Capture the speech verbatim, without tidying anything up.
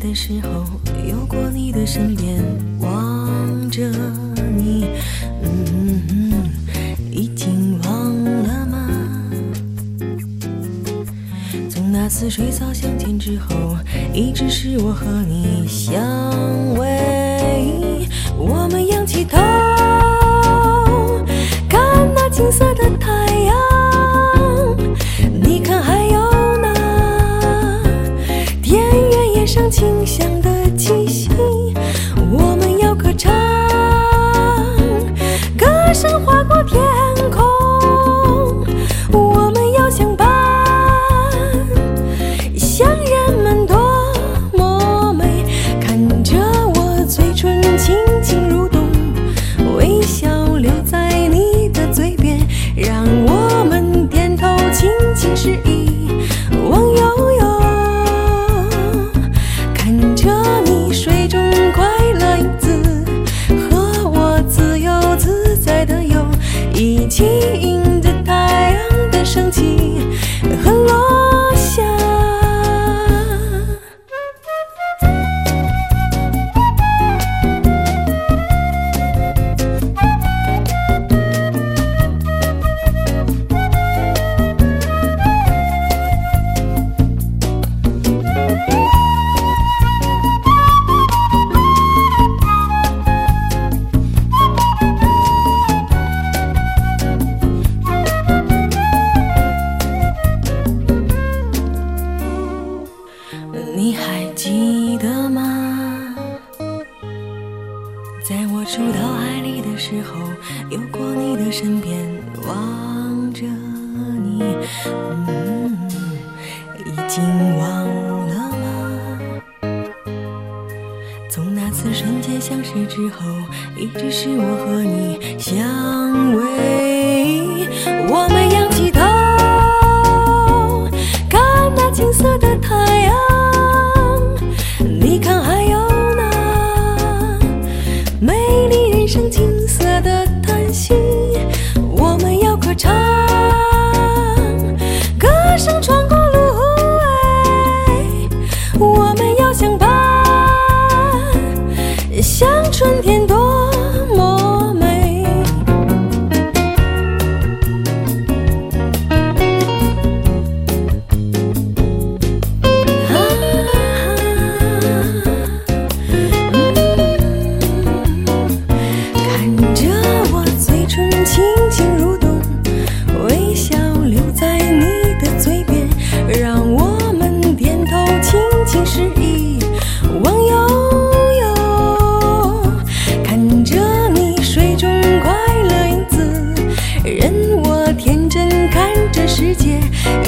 的时候，游过你的身边，望着你，嗯，已经忘了吗？从那次水草相见之后，一直是我和你相偎。我们仰起头，看那金色的太阳，你看还有那田园野上清香的气息。我们要歌唱，歌声划过天空，我们要相伴，像人们多么美。看着我嘴唇轻轻蠕动，微笑留在你的嘴边，让我们点头轻轻示意，望悠悠。看着你水中快乐影子，和我自由自在的游，一起迎着太阳的升起和落下。你还记得吗？在我触到海里的时候，游过你的身边，望着你，嗯，已经忘了吗？从那次瞬间相识之后，一直是我和你相偎。我们仰起头，看那金色的太阳，你看还有那美丽人生金色的叹息。我们要歌唱，歌声穿过芦苇，我们要相伴，像春天多么美。轻轻蠕动，微笑留在你的嘴边，让我们点头轻轻示意，望悠悠。看着你水中快乐影子，任我天真看这世界，